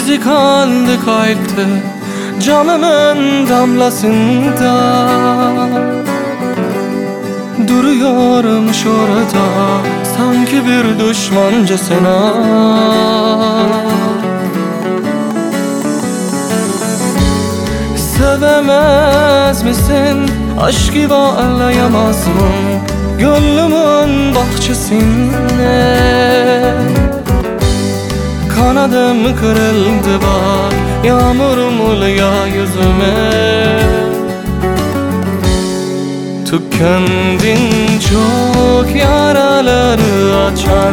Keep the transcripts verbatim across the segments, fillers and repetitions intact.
Müzikalde kalpte camımın damlasında duruyormuş orada, sanki bir düşmancasına. Sevemez misin, aşkı bağlayamaz mı gönlümün bahçesine? Kanadım kırıldı bak, yağmurum uluyor yüzüme. Tükendin çok yaraları açan,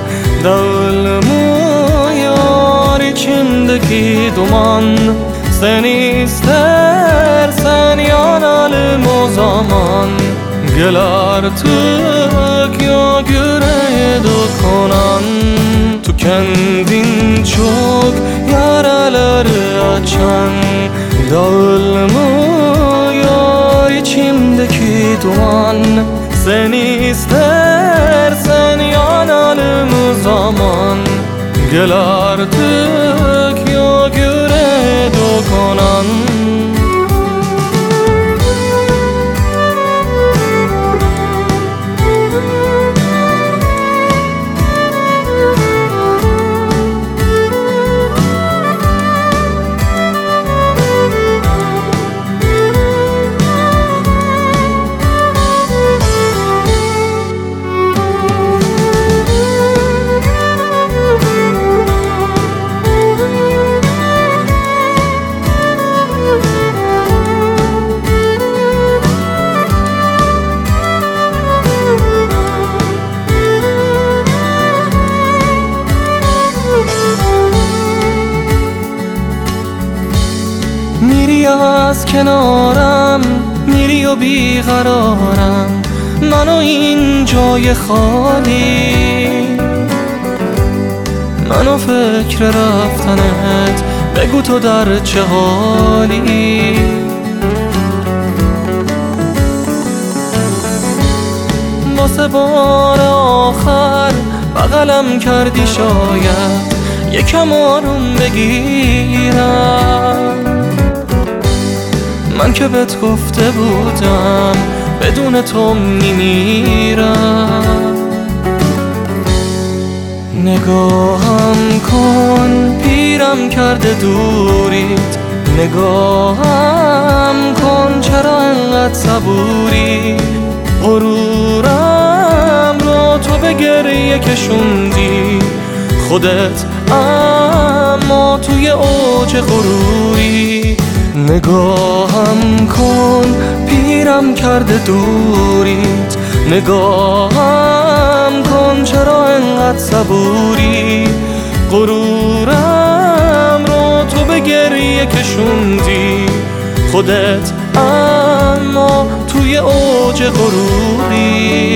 dağılmıyor içimdeki duman. Sen istersen yanalım o zaman, gel artık ya yüreğe dokunan. Tükendin çok yaraları açan, dağılmıyor içimdeki duman. Sen istersen yanalım o zaman, gel artık ya yüreğe dokunan. میری از کنارم، میری و بیقرارم، منو این جای خالی. منو فکر رفتنت، بگو تو در چه حالی. واسه بار آخر بغلم کردی، شاید یکم آروم بگیرم. من که بهت گفته بودم بدون تو میمیرم. نگاهم کن پیرم کرده دوریت، نگاهم کن چرا انقدر صبوری. غرورم رو تو به گریه کشوندی خودت، اما توی اوج غروری. نگاهم کن پیرم کرده دوریت، نگاهم کن چرا انقدر صبوری. غرورم رو تو به گریه کشوندی خودت، اما توی اوج غروری.